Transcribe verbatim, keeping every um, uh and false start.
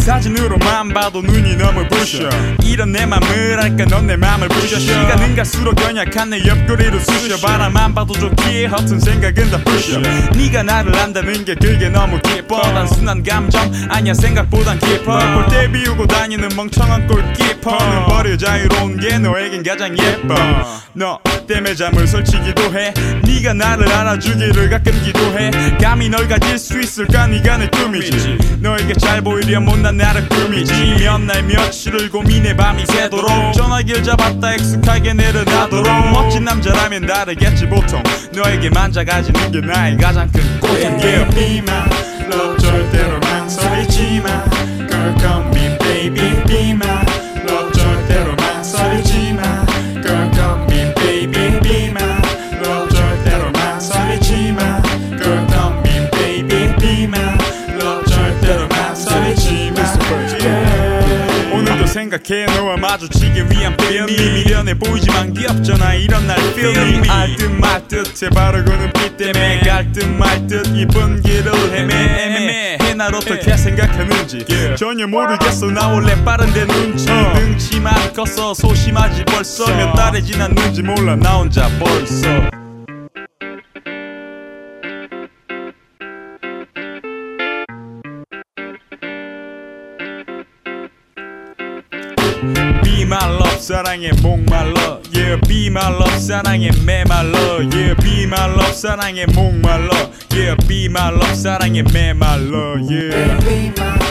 사진으로만 봐도 눈이 너무 부셔. 이런 내 맘을 알까 넌 내 맘을 부셔. 시간은 갈수록 연약한 내 옆구리를 쑤셔. 바라만 봐도 좋기에 허튼 생각은 다 부셔. 네가 나를 안다는 게 그게 너무 기뻐. 단순한 감정 아니야 생각보단 깊어. 볼 때 비우고 다니는 멍청한 골키퍼는 버려. 자유로운 게 너에겐 가장 예뻐. 너 때문에 잠을 설치기도 해. 네가 나를 알아주기를 가끔 기도해. 감히 널 가질 수 있을까 네가 내 꿈이지. 너에게 잘 보이려 못난 나를 꾸미지. 몇 날 며칠을 고민해 밤이 새도록 전화기를 잡았다 익숙하게 내려놔도록. 멋진 남자라면 다르겠지 보통. 너에게만 작아지는 게 나의 가장 큰 고통. Yeah, be my love 절대로 망설이지마. Girl come me baby be my love 절대로 망설이지마. Girl come me baby be my love 절대로 망설이지마. Girl come me baby be my love 절대로 망설이지마. 오늘도 생각해 너와 마주치기 위한 필미. 미련해 보이지만 귀엽잖아 이런 날 feel me. 알듯 말듯 해바르고 눈빛 때문에 갈듯 말듯 이쁜 길을 헤매. 애매해 날 어떻게 생각하는지 전혀 모르겠어. 나 원래 빠른데 눈치 능치만 컸어. 소심하지 벌써 몇 달이 지났는지 몰라 나 혼자 벌써. Be my love 사랑에 목말라. Yeah be my love 사랑에 메말라. Yeah be my love 사랑에 목말라. Yeah be my love 사랑에 메말라. Yeah.